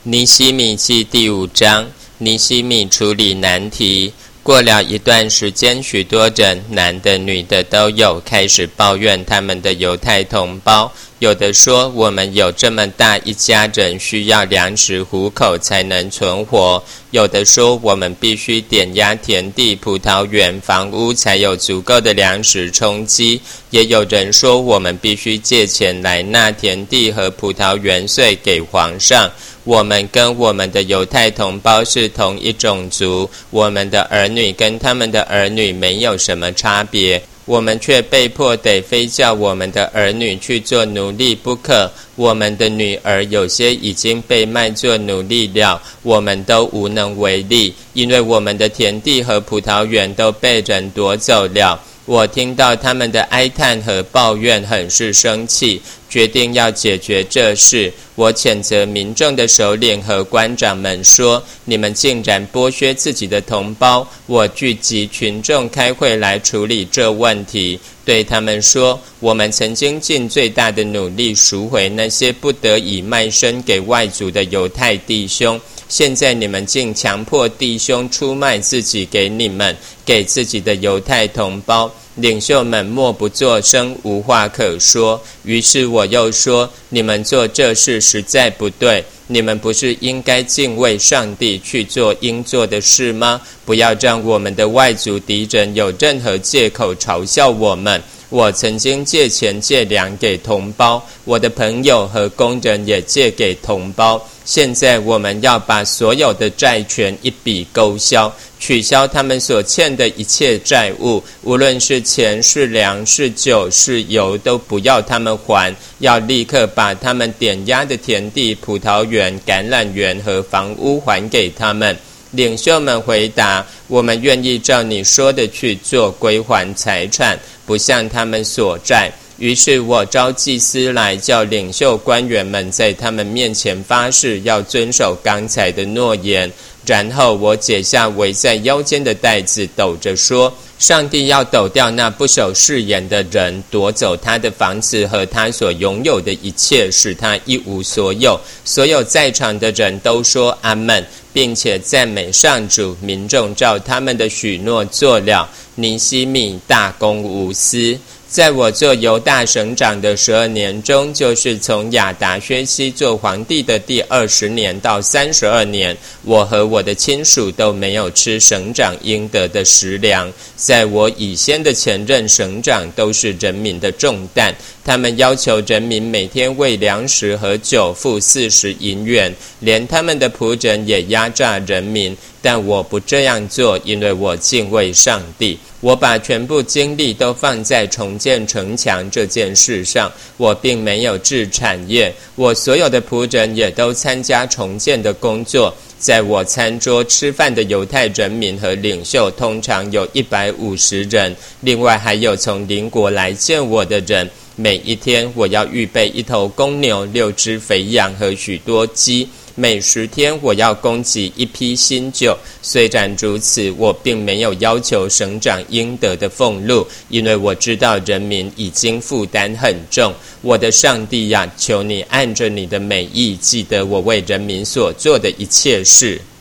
尼希米记第5章，尼希米处理难题。过了一段时间，许多人，男的女的都有，开始抱怨他们的犹太同胞。有的说，我们有这么大一家人，需要粮食糊口才能存活；有的说，我们必须点压田地、葡萄园、房屋，才有足够的粮食充饥；也有人说，我们必须借钱来纳田地和葡萄园税给皇上。我们跟我们的犹太同胞是同一种族，我们的儿女跟他们的儿女没有什么差别，我们却被迫得非叫我们的儿女去做奴隶不可。我们的女儿有些已经被卖做奴隶了，我们都无能为力，因为我们的田地和葡萄园都被人夺走了。我听到他们的哀叹和抱怨，很是生气，决定要解决这事。我谴责民众的首领和官长们说，你们竟然剥削自己的同胞。我聚集群众开会来处理这问题，对他们说，我们曾经尽最大的努力赎回那些不得已卖身给外族的犹太弟兄，现在你们竟强迫弟兄出卖自己给你们，给自己的犹太同胞。领袖们默不作声，无话可说。于是我又说，你们做这事实在不对，你们不是应该敬畏上帝，去做应做的事吗？不要让我们的外族敌人有任何借口嘲笑我们。我曾经借钱借粮给同胞，我的朋友和工人也借给同胞。现在我们要把所有的债权一笔勾销，取消他们所欠的一切债务，无论是钱是粮是酒是油，都不要他们还，要立刻把他们点压的田地、葡萄园、橄榄园和房屋还给他们。领袖们回答，我们愿意照你说的去做，归还财产，不向他们索债。于是我召祭司来，叫领袖官员们在他们面前发誓，要遵守刚才的诺言。然后我解下围在腰间的带子，抖着说，上帝要抖掉那不守誓言的人，夺走他的房子和他所拥有的一切，使他一无所有。所有在场的人都说阿们，并且赞美上主。民众照他们的许诺做了。尼希米大公无私。在我做犹大省长的12年中，就是从亚达薛西做皇帝的第20年到32年，我和我的亲属都没有吃省长应得的食粮。在我以先的前任省长都是人民的重担，他们要求人民每天为粮食和酒付40银元，连他们的仆人也压榨人民。但我不这样做，因为我敬畏上帝。我把全部精力都放在重建城墙这件事上，我并没有置产业。我所有的仆人也都参加重建的工作。在我餐桌吃饭的犹太人民和领袖通常有150人，另外还有从邻国来见我的人。每一天我要预备1头公牛、6只肥羊和许多鸡。每10天我要供给1批新酒。虽然如此，我并没有要求省长应得的俸禄，因为我知道人民已经负担很重。我的上帝呀，求你按着你的美意，记得我为人民所做的一切事。